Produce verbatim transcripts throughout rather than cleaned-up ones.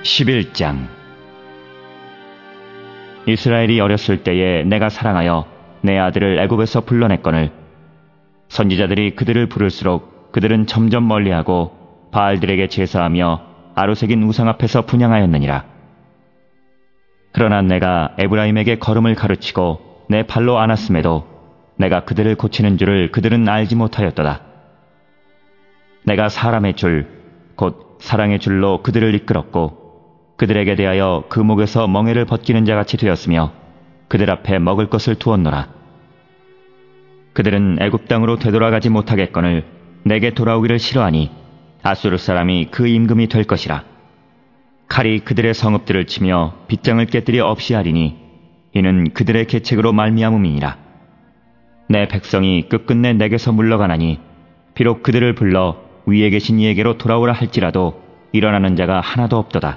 십일 장. 이스라엘이 어렸을 때에 내가 사랑하여 내 아들을 애굽에서 불러냈거늘 선지자들이 그들을 부를수록 그들은 점점 멀리하고 바알들에게 제사하며 아로새긴 우상 앞에서 분향하였느니라. 그러나 내가 에브라임에게 걸음을 가르치고 내 발로 안았음에도 내가 그들을 고치는 줄을 그들은 알지 못하였도다. 내가 사람의 줄, 곧 사랑의 줄로 그들을 이끌었고 그들에게 대하여 그 목에서 멍에를 벗기는 자같이 되었으며 그들 앞에 먹을 것을 두었노라. 그들은 애굽 땅으로 되돌아가지 못하겠거늘 내게 돌아오기를 싫어하니 아수르 사람이 그 임금이 될 것이라. 칼이 그들의 성읍들을 치며 빗장을 깨뜨려 없이 하리니 이는 그들의 계책으로 말미암음이니라. 내 백성이 끝끝내 내게서 물러가나니 비록 그들을 불러 위에 계신 이에게로 돌아오라 할지라도 일어나는 자가 하나도 없도다.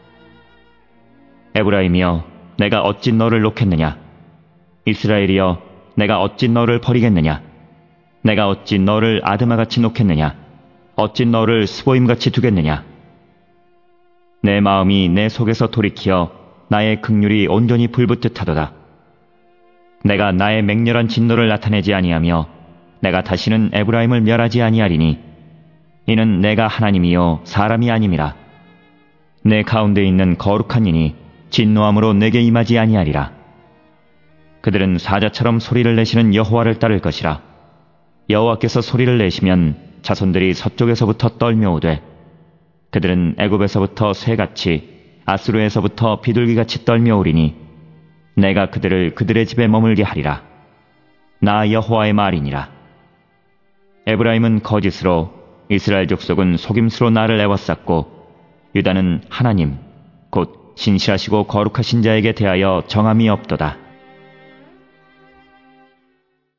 에브라임이여, 내가 어찌 너를 놓겠느냐? 이스라엘이여, 내가 어찌 너를 버리겠느냐? 내가 어찌 너를 아드마같이 놓겠느냐? 어찌 너를 스보임같이 두겠느냐? 내 마음이 내 속에서 돌이키어 나의 긍휼이 온전히 불붙듯 하도다. 내가 나의 맹렬한 진노를 나타내지 아니하며 내가 다시는 에브라임을 멸하지 아니하리니 이는 내가 하나님이요 사람이 아님이라. 내 가운데 있는 거룩한 이니 진노함으로 내게 임하지 아니하리라. 그들은 사자처럼 소리를 내시는 여호와를 따를 것이라. 여호와께서 소리를 내시면 자손들이 서쪽에서부터 떨며오되 그들은 애굽에서부터 새같이 아수르에서부터 비둘기같이 떨며오리니 내가 그들을 그들의 집에 머물게 하리라. 나 여호와의 말이니라. 에브라임은 거짓으로 이스라엘 족속은 속임수로 나를 애워쌌고 유다는 하나님 곧 신실하시고 거룩하신 자에게 대하여 정함이 없도다.